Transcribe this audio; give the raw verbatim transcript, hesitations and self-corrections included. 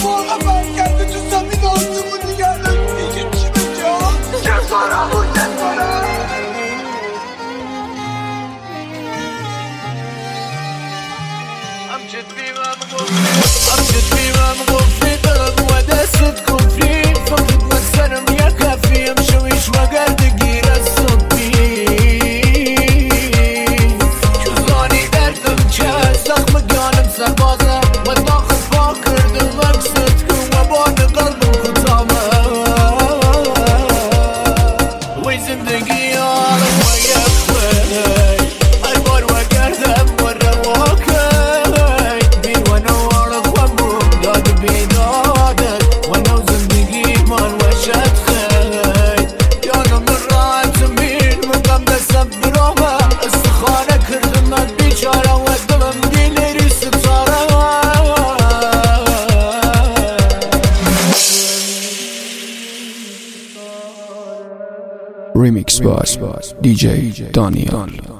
واقعا برگرده تو زمین آسمون نگردم دیگه چی بجا جسارم و جسارم امجد بیمم گفتی امجد بیمم گفتی دلم و دستت کفری فقط مکسرم یا کفی امشو ایش مگرد گیر از صبحی شوزانی دردم چه زخم گانم سربازه و داخل پا کردم مقصد کن و بان قلبم کتامه وی زندگی آرم و یخوی هر بار و گردم و رواکه بیر و نوار خوابم داد بیدادت و نو زندگی من و شد خی یادم من راحتم بین مقام دستم برامه استخانه کردم من بیچاره و دلم دیلری ستاره Remix by D J Daniel.